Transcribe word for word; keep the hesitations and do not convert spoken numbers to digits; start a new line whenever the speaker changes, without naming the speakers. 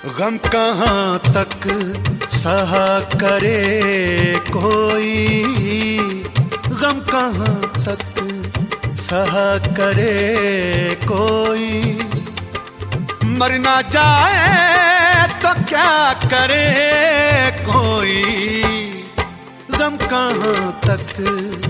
गम कहाँ तक सहा करे कोई, गम कहाँ तक सहा करे कोई। मर ना जाए तो क्या करे कोई, गम कहाँ तक